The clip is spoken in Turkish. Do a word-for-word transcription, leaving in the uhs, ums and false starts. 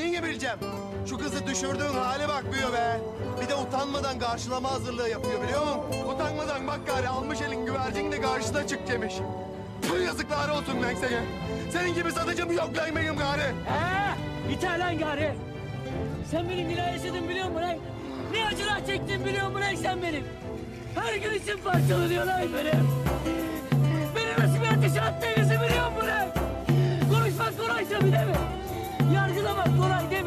Niye bileceğim? Şu kızı düşürdüğün hale bak büyüyor be. Bir de utanmadan karşılama hazırlığı yapıyor biliyor musun? Utanmadan bak gari almış elin güvercin de karşısına çık demiş. Tüh yazıklar olsun lan sana. Senin gibi satıcım yok lan benim gari. Ee, iter lan gari. Sen benim neler yaşadın biliyor musun lan? Ne acılar çektin biliyor musun lan sen benim? Her gün için parçalanıyor lan benim. Beni nasıl bir ateşe attığınızı biliyor musun lan? Konuşmak kolay tabii değil mi? Yargılamak kolay değil